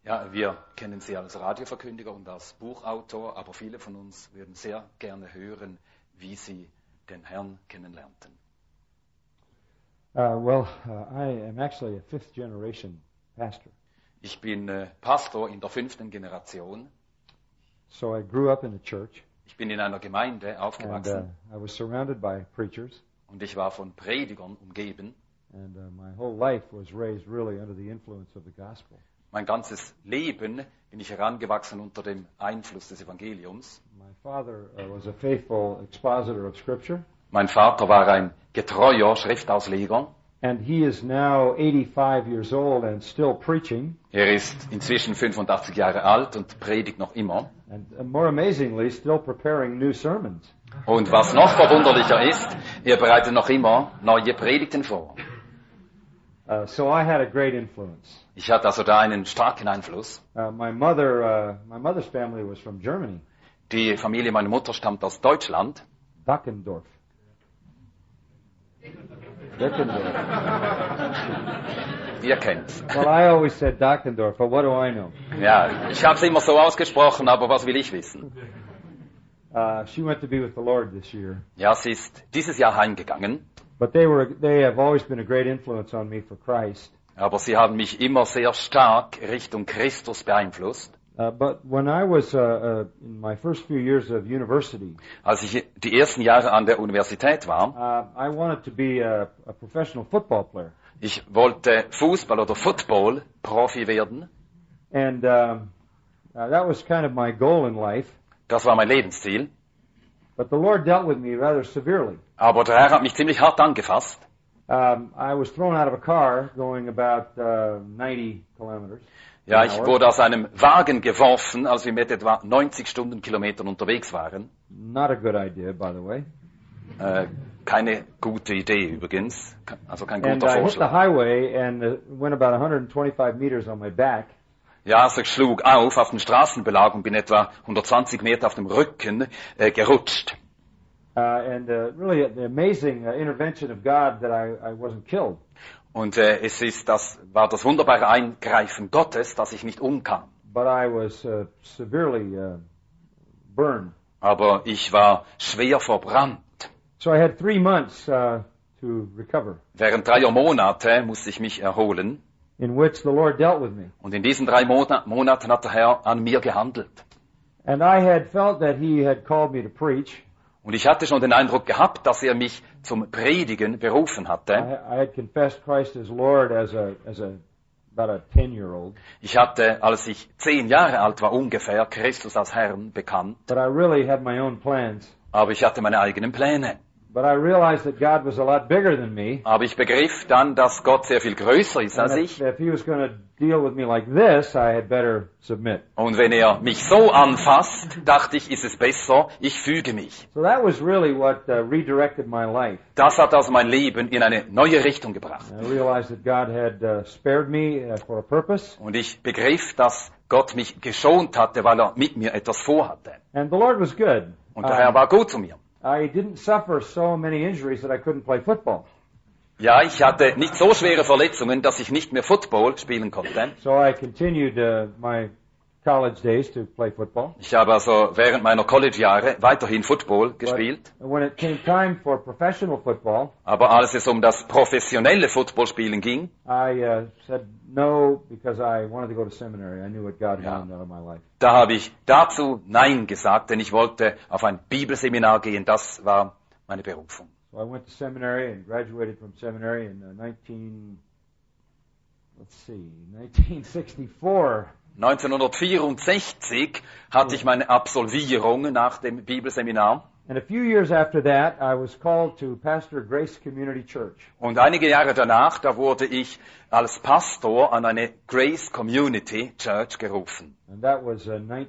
Ja, wir kennen Sie als Radioverkündiger und als Buchautor, aber viele von uns würden sehr gerne hören, wie Sie den Herrn kennenlernten. I am actually a fifth generation pastor. Ich bin Pastor in der 5. Generation. So I grew up in the church, Ich bin in einer Gemeinde and aufgewachsen I was surrounded by preachers, und ich war von Predigern umgeben. and my whole life was raised really under the influence of the gospel. Mein ganzes Leben bin ich herangewachsen unter dem Einfluss des Evangeliums. My father was a faithful expositor of Scripture, Mein Vater war ein getreuer Schriftausleger. and he is now 85 years old and still preaching, Er ist inzwischen 85 Jahre alt und predigt noch immer. and more amazingly, still preparing new sermons. Und was noch verwunderlicher ist, er bereitet noch immer neue Predigten vor. So I had a great influence. Ich hatte also da einen starken Einfluss. My mother's family was from Germany, Die Familie meiner Mutter stammt aus Deutschland. Dackendorf. Dackendorf. Ihr kennt's. Well, I always said Dackendorf, but what do I know? Ja, ich habe es immer so ausgesprochen, aber was will ich wissen? She went to be with the Lord this year. Ja, sie ist dieses Jahr heimgegangen, But they have always been a great influence on me for Christ. aber sie haben mich immer sehr stark Richtung Christus beeinflusst. But when I was in my first few years of university, Als ich die ersten Jahre an der Universität war, I wanted to be a professional football player. ich wollte Fußball- oder Football-Profi werden. And that was kind of my goal in life. Das war mein Lebensziel. But the Lord dealt with me rather severely. Aber der Herr hat mich ziemlich hart angefasst. I was thrown out of a car going about 90 kilometers. Ja, an ich hour. wurde aus einem Wagen geworfen, als wir mit etwa 90 Stundenkilometern unterwegs waren. Not a good idea, by the way. Keine gute Idee übrigens, also kein And guter I hit the Vorschlag. highway and went about 125 meters on my back. Ja, also ich schlug auf den Straßenbelag und bin etwa 120 Meter auf dem Rücken gerutscht. And really the amazing intervention of God that I wasn't killed. Und war das wunderbare Eingreifen Gottes, dass ich nicht umkam. But I was severely burned. Aber ich war schwer verbrannt. So I had 3 months to recover, Während 3 Monate musste ich mich erholen. in which the Lord dealt with me. Und in diesen 3 Monaten hat der Herr an mir gehandelt. And I had felt that He had called me to preach. Und ich hatte schon den Eindruck gehabt, dass er mich zum Predigen berufen hatte. I had confessed Christ as Lord as about a 10-year-old. Ich hatte, als ich 10 Jahre alt war ungefähr, Christus als Herrn bekannt. But I really had my own plans. Aber ich hatte meine eigenen Pläne. But I realized that God was a lot bigger than me. Aber ich begriff dann, dass Gott sehr viel größer ist als And ich. if He was going to deal with me like this, I had better submit. Und wenn er mich so anfasst, dachte ich, ist es besser, ich füge mich. So that was really what redirected my life. Das hat also mein Leben in eine neue Richtung gebracht. I realized that God had spared me for a purpose. Und ich begriff, dass Gott mich geschont hatte, weil er mit mir etwas vorhatte. And the Lord was good. Und der Herr war gut zu mir. I didn't suffer so many injuries that I couldn't play football. Ja, ich hatte nicht so schwere Verletzungen, dass ich nicht mehr Football spielen konnte. So I continued my college days to play football. Ich habe also während meiner College-Jahre weiterhin Football gespielt. But when it came time for professional football, Aber als es um das professionelle Footballspielen ging, I said no because I wanted to go to seminary. I knew what God wanted out of my life. da habe ich dazu Nein gesagt, denn ich wollte auf ein Bibelseminar gehen. Das war meine Berufung. So I went to seminary and graduated from seminary in 1964. 1964 hatte ich meine Absolvierung nach dem Bibelseminar. And a few years after that, I was called to pastor Grace Community Church. Und einige Jahre danach, da wurde ich als Pastor an eine Grace Community Church gerufen. And that was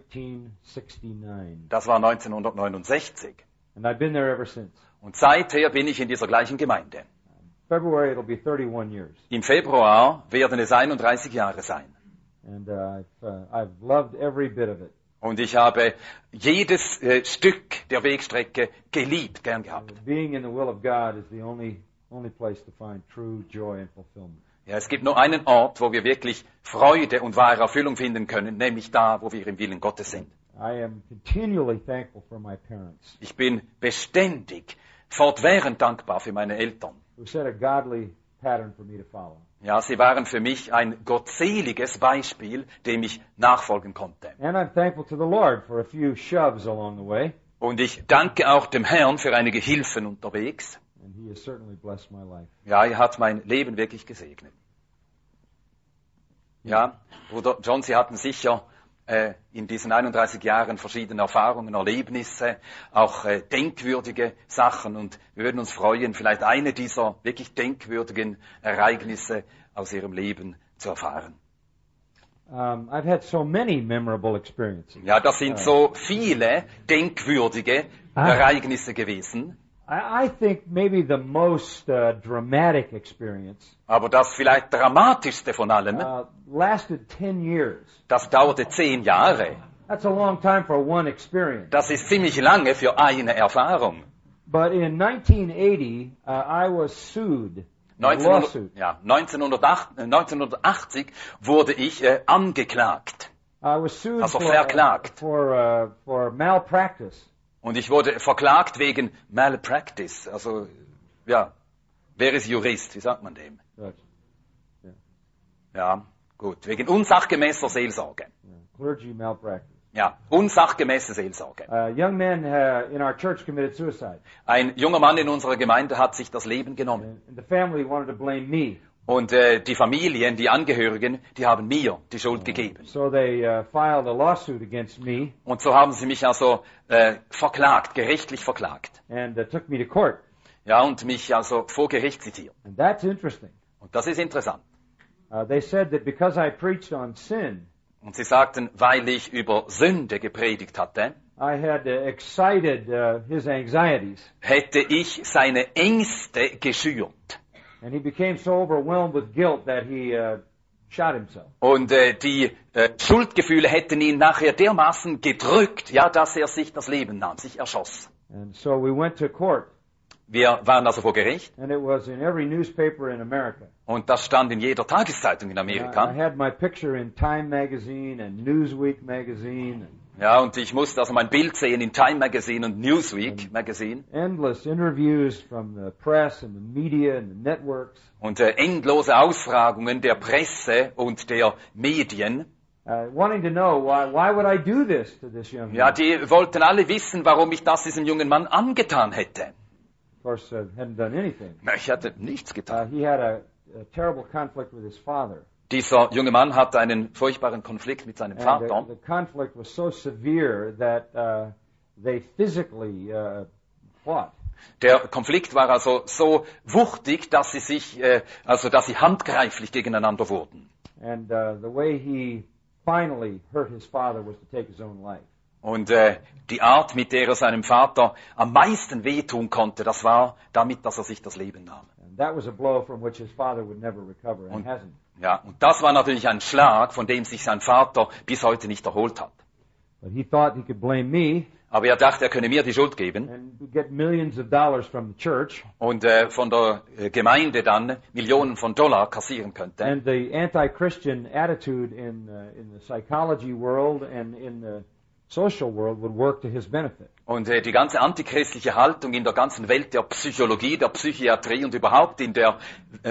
1969. Das war 1969. And I've been there ever since. Und seither bin ich in dieser gleichen Gemeinde. February it'll be 31 years. Im Februar werden es 31 Jahre sein. And I've loved every bit of it. Und ich habe jedes Stück der Wegstrecke geliebt, gern gehabt. Being in the will of God is the only place to find true joy and fulfillment. Ja, es gibt nur einen Ort, wo wir wirklich Freude und wahre Erfüllung finden können, nämlich da, wo wir im Willen Gottes sind. I am continually thankful for my parents, Ich bin beständig, fortwährend dankbar für meine Eltern. who set a godly pattern for me to follow. Ja, sie waren für mich ein gottseliges Beispiel, dem ich nachfolgen konnte. And I'm thankful to the Lord for a few shoves along the way, Und ich danke auch dem Herrn für einige Hilfen unterwegs. and He has certainly blessed my life. Ja, er hat mein Leben wirklich gesegnet. Ja, Bruder John, Sie hatten sicher in diesen 31 Jahren verschiedene Erfahrungen, Erlebnisse, auch denkwürdige Sachen. Und wir würden uns freuen, vielleicht eine dieser wirklich denkwürdigen Ereignisse aus Ihrem Leben zu erfahren. I've had so many memorable experiences. Ja, das sind so viele denkwürdige Ereignisse gewesen. I think maybe the most dramatic experience Aber das vielleicht dramatischste von allem, lasted 10 years. das dauerte 10 Jahre. That's a long time for one experience. Das ist ziemlich lange für eine Erfahrung. But in 1980, I was sued. A 1900, lawsuit. ja, 1980 wurde ich angeklagt. I was sued Also verklagt. for malpractice. Und ich wurde verklagt wegen Malpractice. Also, ja, wer ist Jurist? Wie sagt man dem? Ja, gut. Wegen unsachgemäßer Seelsorge. Clergy malpractice. Ja, unsachgemäße Seelsorge. A young man in our church committed suicide. Ein junger Mann in unserer Gemeinde hat sich das Leben genommen. And the family wanted to blame me. Und die Familien, die Angehörigen, die haben mir die Schuld gegeben. So they filed a lawsuit against me Und so haben sie mich also verklagt, gerichtlich verklagt. and took me to court. Ja, und mich also vor Gericht zitiert. And that's interesting. Und das ist interessant. They said that because I preached on sin, Und sie sagten, weil ich über Sünde gepredigt hatte, I had excited his anxieties. hätte ich seine Ängste geschürt. And he became so overwhelmed with guilt that he shot himself. Und die Schuldgefühle hätten ihn nachher dermaßen gedrückt, ja, dass er sich das Leben nahm, sich erschoss. And so we went to court. Wir waren also vor Gericht And it was in every newspaper in America. und das stand in jeder Tageszeitung in I Amerika. had my picture in Time magazine and Newsweek magazine. Ja, und ich musste also mein Bild sehen in Time Magazine und Newsweek Magazine. Endless interviews from the press and the media and the networks. Und endlose Ausfragungen der Presse und der Medien. Wanting to know why would I do this to this young man? Ja, die wollten alle wissen, warum ich das diesem jungen Mann angetan hätte. Of course, hadn't done anything. Ich hatte nichts getan. He had a terrible conflict with his father. Dieser junge Mann hatte einen furchtbaren Konflikt mit seinem And Vater. the conflict was so severe that they physically fought. Der Konflikt war also so wuchtig, dass sie sich, dass sie handgreiflich gegeneinander wurden. And the way he finally hurt his father was to take his own life. Und die Art, mit der er seinem Vater am meisten wehtun konnte, das war damit, dass er sich das Leben nahm. And that was a blow from which his father would never recover and hasn't. Ja, und das war natürlich ein Schlag, von dem sich sein Vater bis heute nicht erholt hat. But he thought he could blame me Aber er dachte, er könne mir die Schuld geben and get millions of dollars from the church. und von der Gemeinde dann Millionen von Dollar kassieren könnte. And the anti-Christian attitude in the psychology world and in the social world would work to his benefit. Und die ganze antichristliche Haltung in der ganzen Welt der Psychologie, der Psychiatrie und überhaupt in der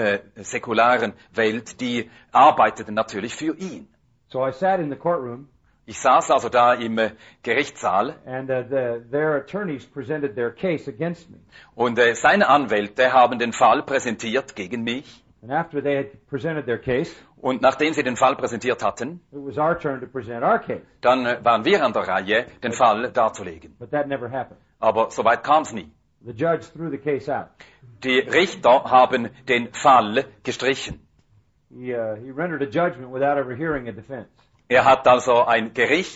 säkularen Welt, die arbeiteten natürlich für ihn. So I sat in the courtroom Ich saß also da im Gerichtssaal and their attorneys presented their case against me. und seine Anwälte haben den Fall präsentiert gegen mich. And after they had presented their case, Und nachdem sie den Fall präsentiert hatten, it was our turn to present our case. dann waren wir an der Reihe, den Fall darzulegen. But that never happened. Aber so weit kam es nie. The judge threw the case out. Die Richter haben den Fall gestrichen. He rendered a judgment without ever hearing a defense. Er hat also ein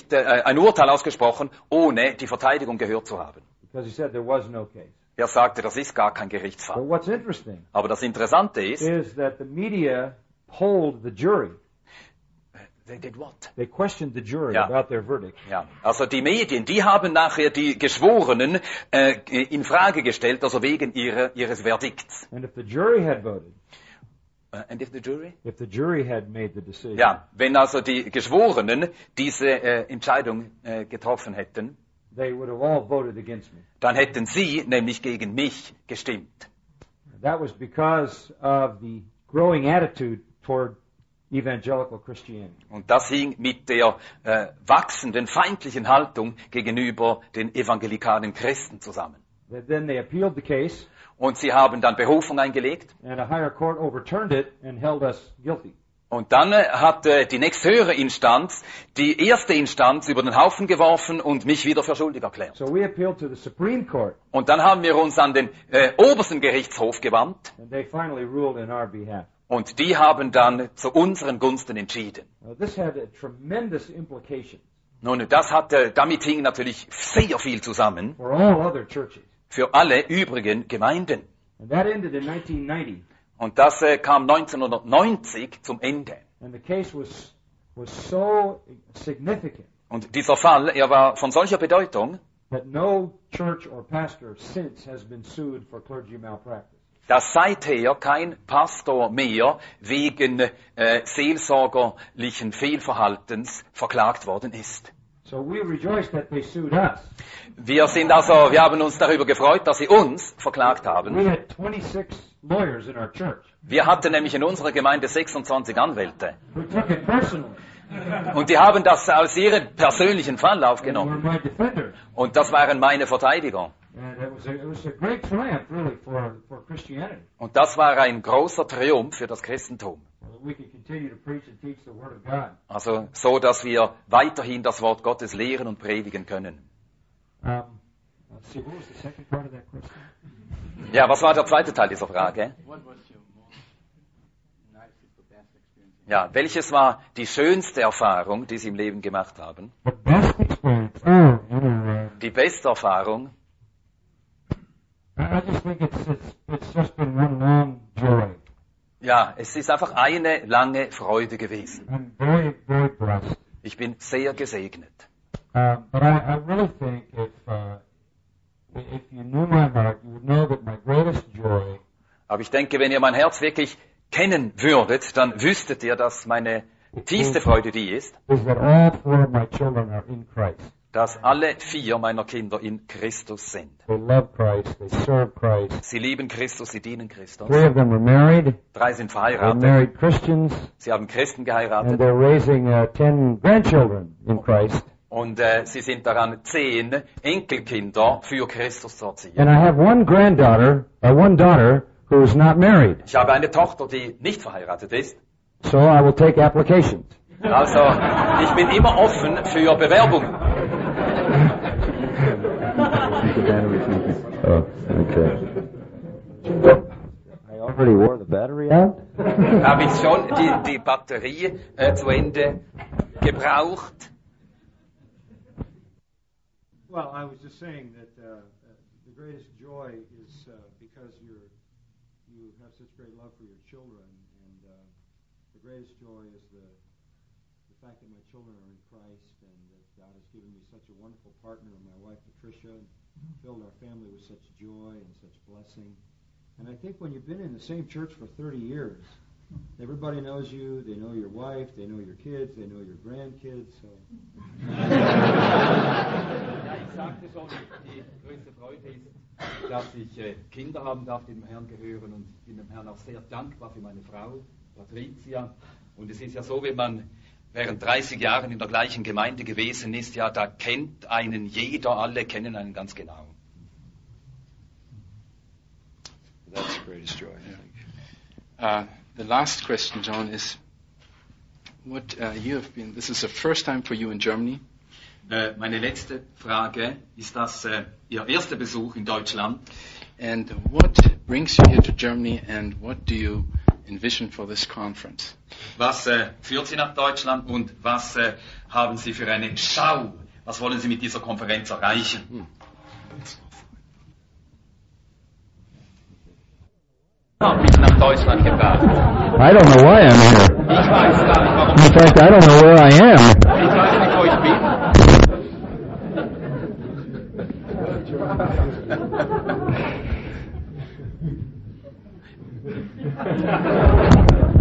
Urteil ausgesprochen, ohne die Verteidigung gehört zu haben. Because he said there was no case. Er sagte, das ist gar kein But Gerichtsfall. what's interesting Aber das Interessante ist, is that the media polled the jury. they did what? They questioned the jury Ja. about their verdict. Ja, also die Medien, die haben nachher die Geschworenen in Frage gestellt, also wegen ihres Verdikts. And if the jury had voted, And if the jury? If the jury had made the decision, Ja, wenn also die Geschworenen diese Entscheidung getroffen hätten, they would have all voted against me. dann hätten sie nämlich gegen mich gestimmt. That was because of the growing attitude toward evangelical Christianity. Und das hing mit der wachsenden feindlichen Haltung gegenüber den evangelikalen Christen zusammen. Then they appealed the case, Und sie haben dann Berufung eingelegt. and a higher court overturned it and held us guilty. Und dann hat die nächsthöhere Instanz die erste Instanz über den Haufen geworfen und mich wieder für schuldig erklärt. So we appealed to the Supreme Court, Und dann haben wir uns an den obersten Gerichtshof gewandt and they finally ruled in our behalf. und die haben dann zu unseren Gunsten entschieden. This had a tremendous implication Nun, damit hing natürlich sehr viel zusammen for all other churches. für alle übrigen Gemeinden. And that ended in 1990, Und das kam 1990 zum Ende. and the case was so significant Und dieser Fall, er war von solcher Bedeutung, that no church or pastor since has been sued for clergy malpractice. dass seither kein Pastor mehr wegen seelsorgerlichen Fehlverhaltens verklagt worden ist. So we rejoice that they sued us. Wir haben uns darüber gefreut, dass sie uns verklagt We haben. had 26 lawyers in our church Wir hatten nämlich in unserer Gemeinde 26 Anwälte. who took it personally Und die haben das als ihren persönlichen Fall and were aufgenommen. my defenders. Und das waren meine Verteidiger. And it was a great triumph, really, for Christianity. Und das war ein großer Triumph für das Christentum. So that we could continue to preach and teach the Word of God. Also so, dass wir weiterhin das Wort Gottes lehren und predigen können. Let's see, what was the second part of that question? Ja, was war der zweite Teil dieser Frage? Ja, welches war die schönste Erfahrung, die Sie im Leben gemacht haben? The best experience. Die beste Erfahrung? I just think it's just been one long joy. Ja, es ist einfach eine lange Freude gewesen. I'm very, very blessed. Ich bin sehr gesegnet. But I really think if you knew my heart, you would know that my greatest joy Aber ich denke, wenn ihr mein Herz wirklich kennen würdet, dann wüsstet ihr, dass meine tiefste Freude die ist, is that all four of my children are in Christ. dass alle 4 meiner Kinder in Christus sind. They love Christ. They serve Christ. Sie lieben Christus, sie dienen Christus. 3 of them are married. 3 sind They're verheiratet. married Christians, Sie haben Christen and geheiratet. they're raising 10 grandchildren in Christ. Und sie sind daran, 10 Enkelkinder für Christus zu erziehen. And I have one daughter who is not married. Ich habe eine Tochter, die nicht verheiratet ist. So I will take applications. Also, ich bin immer offen für Bewerbungen. Oh, okay. I already wore the battery out? Habe ich schon die Batterie zu Ende gebraucht? Well, I was just saying that the greatest joy is because you have such great love for your children, and the greatest joy is the fact that my children are in Christ, and that God has given me such a wonderful partner, my wife Patricia, and filled our family with such joy and such blessing. And I think when you've been in the same church for 30 years, everybody knows you, they know your wife, they know your kids, they know your grandkids, so... Ja, ich sagte schon, die größte Freude ist, dass ich Kinder haben darf, die dem Herrn gehören, und ich bin dem Herrn auch sehr dankbar für meine Frau, Patricia. Und es ist ja so, wenn man während 30 Jahren in der gleichen Gemeinde gewesen ist, ja, da kennt einen jeder, alle kennen einen ganz genau. That's the greatest joy, I think. The last question, John, is what you have been. This is the first time for you in Germany. Meine letzte Frage, ist das Ihr erster Besuch in Deutschland? And what brings you here to Germany, and what do you envision for this conference? Was führt Sie nach Deutschland und was haben Sie für eine Schau? Was wollen Sie mit dieser Konferenz erreichen? Mich nach Deutschland gebracht. I don't know why I'm here. Ich weiß gar nicht, warum. In fact, I don't know where I am. Ich weiß nicht, wo ich bin.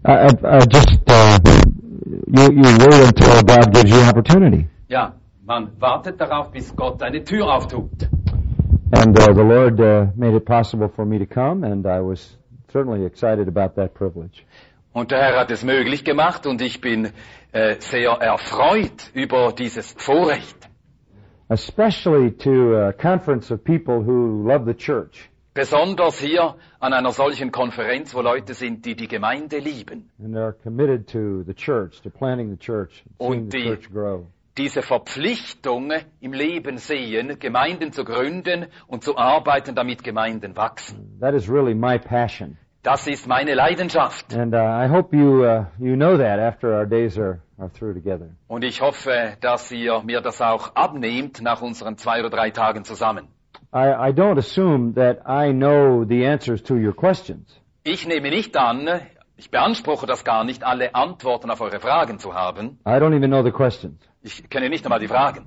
You wait until God gives you opportunity. Ja, man wartet darauf, bis Gott eine Tür auftut. And the Lord made it possible for me to come, and I was certainly excited about that privilege. Und der Herr hat es möglich gemacht und ich bin sehr erfreut über dieses Vorrecht. Especially to a conference of people who love the church. Besonders hier an einer solchen Konferenz, wo Leute sind, die die Gemeinde lieben. And are committed to the church, to planting the church, seeing the church grow. Diese Verpflichtung im Leben sehen, Gemeinden zu gründen und zu arbeiten, damit Gemeinden wachsen. That is really my passion. Das ist meine Leidenschaft. And I hope you know that after our days are through together. Und ich hoffe, dass ihr mir das auch abnehmt nach unseren 2 oder 3 Tagen zusammen. I don't assume that I know the answers to your questions. Ich nehme nicht an, ich beanspruche das gar nicht, alle Antworten auf eure Fragen zu haben. I don't even know the questions. Ich kenne nicht einmal die Fragen.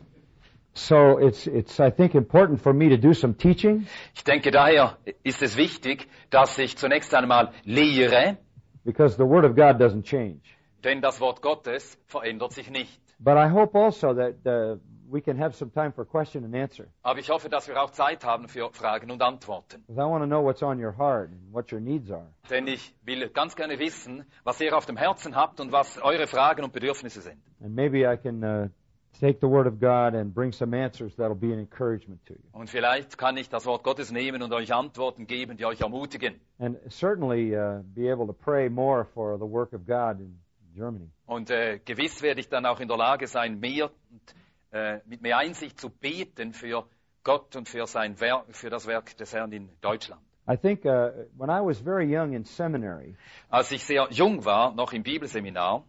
So it's I think important for me to do some teaching. Ich denke, daher ist es wichtig, dass ich zunächst einmal lehre. Because the Word of God doesn't change. Denn das Wort Gottes verändert sich nicht. But I hope also that we can have some time for question and answer. Aber ich hoffe, dass wir auch Zeit haben für Fragen und Antworten. Because I want to know what's on your heart and what your needs are. Denn ich will ganz gerne wissen, was ihr auf dem Herzen habt und was eure Fragen und Bedürfnisse sind. And maybe I can take the Word of God and bring some answers that'll be an encouragement to you. Und vielleicht kann ich das Wort Gottes nehmen und euch Antworten geben, die euch ermutigen. And certainly be able to pray more for the work of God in Germany. Und gewiss werde ich dann auch in der Lage sein, mehr mit mehr Einsicht zu beten für Gott und für sein Werk, für das Werk des Herrn in Deutschland. I think when I was very young in seminary, als ich sehr jung war, noch im Bibelseminar,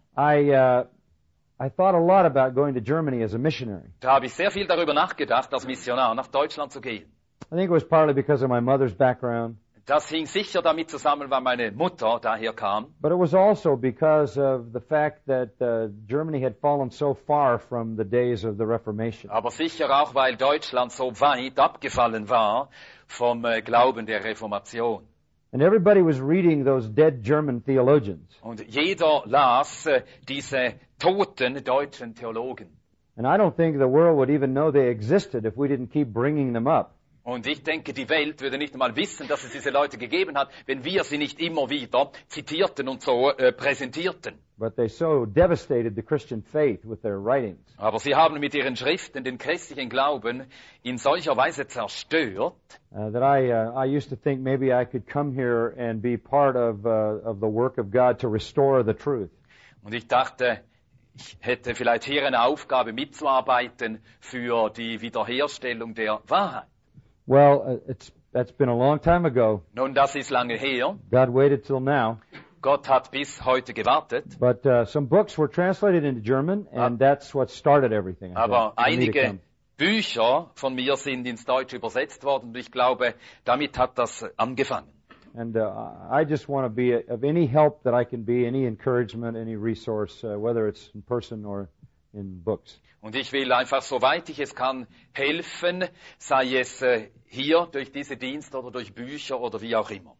I thought a lot about going to Germany as a missionary. Da habe ich sehr viel darüber nachgedacht, als Missionar nach Deutschland zu gehen. I think it was partly because of my mother's background. Das hing sicher damit zusammen, weil meine Mutter daher kam. But it was also because of the fact that Germany had fallen so far from the days of the Reformation. Aber sicher auch, weil Deutschland so weit abgefallen war vom Glauben der Reformation. And everybody was reading those dead German theologians. Und jeder las diese toten deutschen Theologen. And I don't think the world would even know they existed if we didn't keep bringing them up. Und ich denke, die Welt würde nicht einmal wissen, dass es diese Leute gegeben hat, wenn wir sie nicht immer wieder zitierten und so präsentierten. But they so devastated the Christian faith with their writings. Aber sie haben mit ihren Schriften den christlichen Glauben in solcher Weise zerstört, that I used to think maybe I could come here and be part of the work of God to restore the truth. Und ich dachte, ich hätte vielleicht hier eine Aufgabe mitzuarbeiten für die Wiederherstellung der Wahrheit. Well, that's been a long time ago. Nun, das ist lange her. God waited till now. Gott hat bis heute gewartet. But some books were translated into German, and that's what started everything. Aber einige Bücher von mir sind ins Deutsche übersetzt worden und ich glaube, damit hat das angefangen. And I just want to be of any help that I can be, any encouragement, any resource, whether it's in person or in books. Und ich will einfach, soweit ich es kann, helfen, sei es hier durch diese Dienste oder durch Bücher oder wie auch immer.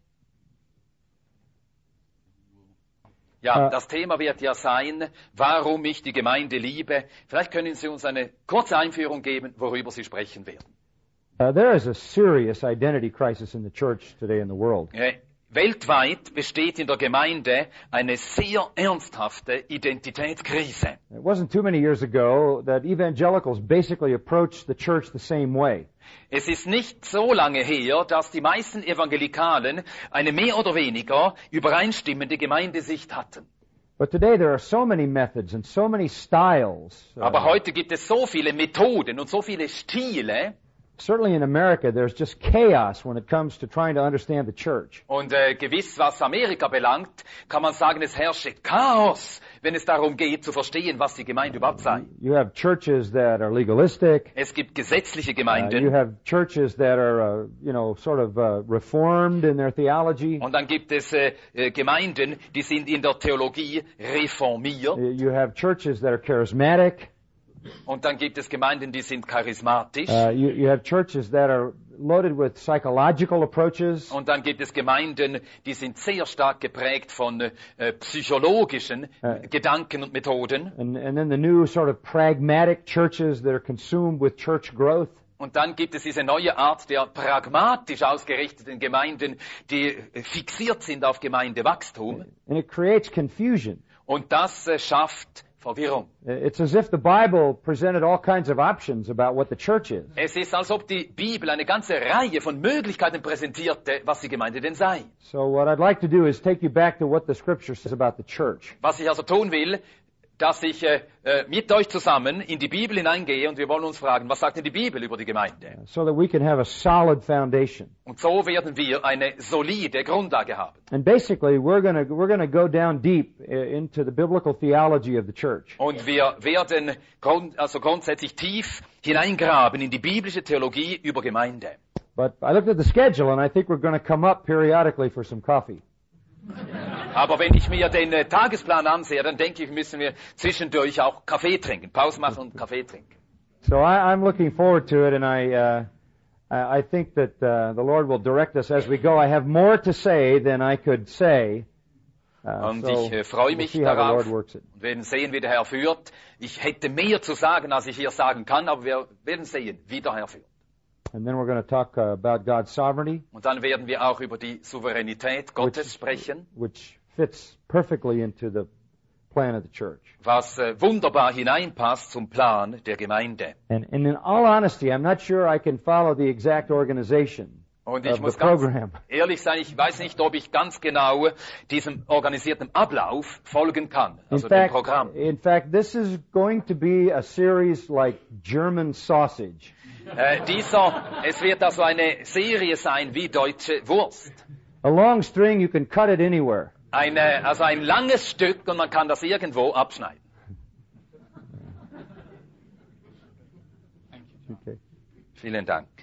Ja, das Thema wird ja sein, warum ich die Gemeinde liebe. Vielleicht können Sie uns eine kurze Einführung geben, worüber Sie sprechen werden. There is a serious identity crisis in the church today in the world. Weltweit besteht in der Gemeinde eine sehr ernsthafte Identitätskrise. It wasn't too many years ago that evangelicals basically approached the church the same way. Es ist nicht so lange her, dass die meisten Evangelikalen eine mehr oder weniger übereinstimmende Gemeindesicht hatten. But today there are so many methods and so many styles. Aber heute gibt es so viele Methoden und so viele Stile. Certainly in America, there's just chaos when it comes to trying to understand the church. Und gewiss, was Amerika belangt, kann man sagen, es herrsche Chaos, wenn es darum geht, zu verstehen, was die Gemeinde überhaupt sei. You have churches that are legalistic. Es gibt gesetzliche Gemeinden. You have churches that are, sort of reformed in their theology. Und dann gibt es Gemeinden, die sind in der Theologie reformiert. You have churches that are charismatic. Und dann gibt es Gemeinden, die sind charismatisch. You have churches that are loaded with psychological approaches. Und dann gibt es Gemeinden, die sind sehr stark geprägt von psychologischen Gedanken und Methoden. And then the new sort of pragmatic churches that are consumed with church growth. Und dann gibt es diese neue Art der pragmatisch ausgerichteten Gemeinden, die fixiert sind auf Gemeindewachstum. And it creates confusion. Und das schafft Verwirrung. It's as if the Bible presented all kinds of options about what the church is. Es ist, als ob die Bibel eine ganze Reihe von Möglichkeiten präsentierte, was die Gemeinde denn sei. So what I'd like to do is take you back to what the Scripture says about the church. Was ich also tun will, dass ich mit euch zusammen in die Bibel hineingehe und wir wollen uns fragen, was sagt denn die Bibel über die Gemeinde? So that we can have a solid foundation. Und so werden wir eine solide Grundlage haben. And basically we're going to go down deep into the biblical theology of the church. Und wir werden grundsätzlich tief hineingraben in die biblische Theologie über Gemeinde. But I looked at the schedule and I think we're going to come up periodically for some coffee. Aber wenn ich mir den Tagesplan ansehe, dann denke ich, müssen wir zwischendurch auch Kaffee trinken, Pause machen und Kaffee trinken. So I'm looking forward to it, and I think that the Lord will direct us as we go. I have more to say than I could say. Und So ich freue we'll mich see how the darauf Lord works it. und werden sehen, wie der Herr führt. Ich hätte mehr zu sagen, als ich hier sagen kann, aber wir werden sehen, wie der Herr führt. And then we're going to talk about God's sovereignty, Und dann werden wir auch über die Souveränität Gottes sprechen, which fits perfectly into the plan of the church. was wunderbar hineinpasst zum Plan der Gemeinde. And in all honesty, I'm not sure I can follow the exact organization Und of ich the muss ganz program. ehrlich sein, ich weiß nicht, ob ich ganz genau diesem organisierten Ablauf folgen kann, also dem Programm. In fact, this is going to be a series like German sausage. Es wird also eine Serie sein wie deutsche Wurst. A long string, you can cut it anywhere. Also ein langes Stück und man kann das irgendwo abschneiden. Okay. Vielen Dank.